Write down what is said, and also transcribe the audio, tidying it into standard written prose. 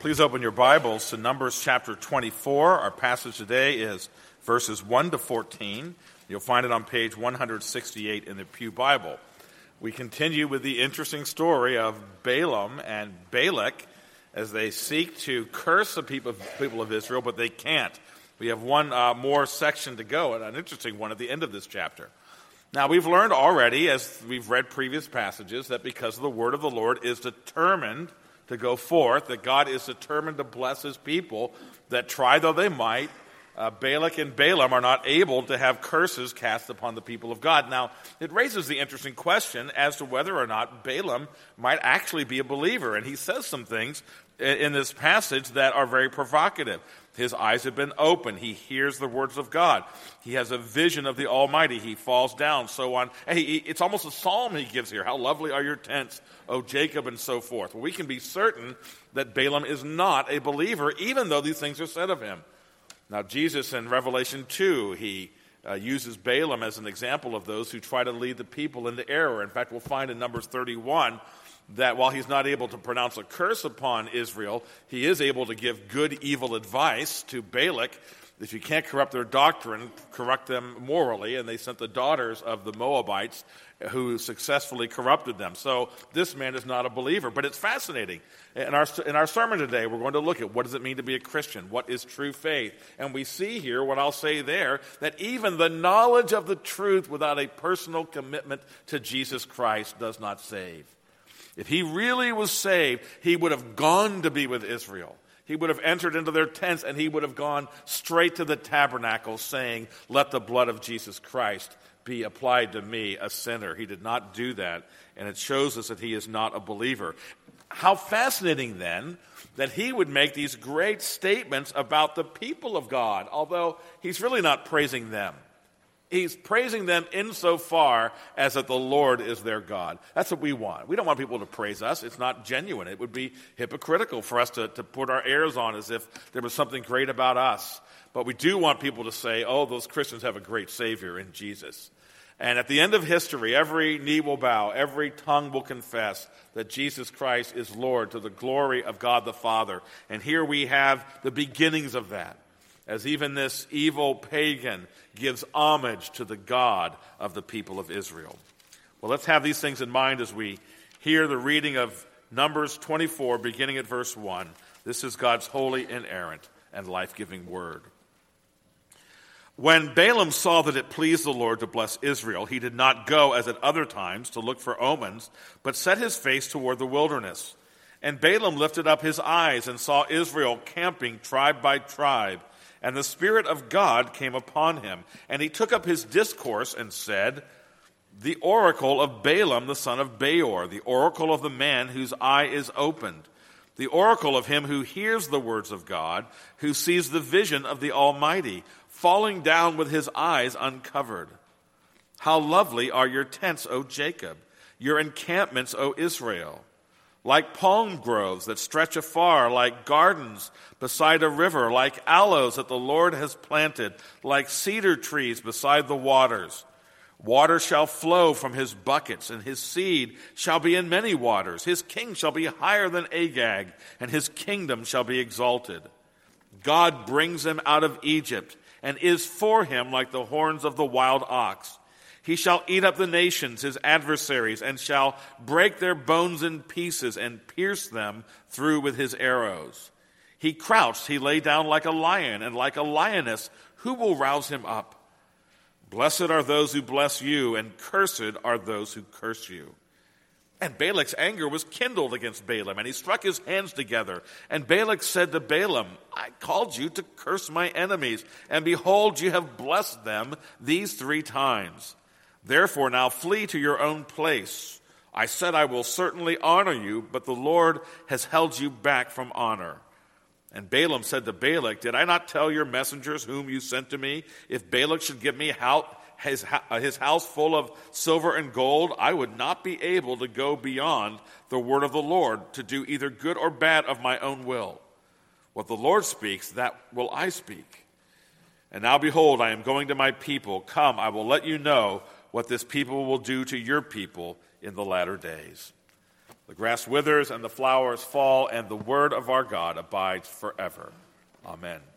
Please open your Bibles to Numbers chapter 24. Our passage today is verses 1 to 14. You'll find it on page 168 in the Pew Bible. We continue with the interesting story of Balaam and Balak as they seek to curse the people of Israel, but they can't. We have one more section to go, and an interesting one at the end of this chapter. Now, we've learned already, as we've read previous passages, that because the word of the Lord is determined to go forth, that God is determined to bless his people, that try though they might, Balak and Balaam are not able to have curses cast upon the people of God. Now, it raises the interesting question as to whether or not Balaam might actually be a believer. And he says some things in this passage that are very provocative. His eyes have been opened. He hears the words of God. He has a vision of the Almighty. He falls down, so on. It's almost a psalm he gives here. How lovely are your tents, O Jacob, and so forth. Well, we can be certain that Balaam is not a believer, even though these things are said of him. Now, Jesus in Revelation 2, he uses Balaam as an example of those who try to lead the people into error. In fact, we'll find in Numbers 31 that while he's not able to pronounce a curse upon Israel, he is able to give good, evil advice to Balak. If you can't corrupt their doctrine, correct them morally. And they sent the daughters of the Moabites who successfully corrupted them. So this man is not a believer. But it's fascinating. In our sermon today, we're going to look at what does it mean to be a Christian? What is true faith? And we see here, what I'll say there, that even the knowledge of the truth without a personal commitment to Jesus Christ does not save. If he really was saved, he would have gone to be with Israel. He would have entered into their tents and he would have gone straight to the tabernacle saying, let the blood of Jesus Christ be applied to me, a sinner. He did not do that, and it shows us that he is not a believer. How fascinating, then, that he would make these great statements about the people of God, although he's really not praising them. He's praising them insofar as that the Lord is their God. That's what we want. We don't want people to praise us. It's not genuine. It would be hypocritical for us to put our airs on as if there was something great about us. But we do want people to say, oh, those Christians have a great Savior in Jesus. And at the end of history, every knee will bow, every tongue will confess that Jesus Christ is Lord to the glory of God the Father. And here we have the beginnings of that, as even this evil pagan gives homage to the God of the people of Israel. Well, let's have these things in mind as we hear the reading of Numbers 24, beginning at verse 1. This is God's holy, inerrant, and life-giving word. When Balaam saw that it pleased the Lord to bless Israel, he did not go, as at other times, to look for omens, but set his face toward the wilderness. And Balaam lifted up his eyes and saw Israel camping tribe by tribe. And the Spirit of God came upon him. And he took up his discourse and said, the oracle of Balaam the son of Beor, the oracle of the man whose eye is opened, the oracle of him who hears the words of God, who sees the vision of the Almighty, falling down with his eyes uncovered. How lovely are your tents, O Jacob, your encampments, O Israel. Like palm groves that stretch afar, like gardens beside a river, like aloes that the Lord has planted, like cedar trees beside the waters. Water shall flow from his buckets, and his seed shall be in many waters. His king shall be higher than Agag, and his kingdom shall be exalted. God brings him out of Egypt, and is for him like the horns of the wild ox. He shall eat up the nations, his adversaries, and shall break their bones in pieces and pierce them through with his arrows. He crouched, he lay down like a lion, and like a lioness, who will rouse him up? Blessed are those who bless you, and cursed are those who curse you. And Balak's anger was kindled against Balaam, and he struck his hands together. And Balak said to Balaam, I called you to curse my enemies, and behold, you have blessed them these 3 times. Therefore now flee to your own place. I said I will certainly honor you, but the Lord has held you back from honor. And Balaam said to Balak, did I not tell your messengers whom you sent to me, if Balak should give me his house full of silver and gold, I would not be able to go beyond the word of the Lord to do either good or bad of my own will. What the Lord speaks, that will I speak. And now behold, I am going to my people. Come, I will let you know what this people will do to your people in the latter days. The grass withers and the flowers fall, and the word of our God abides forever. Amen.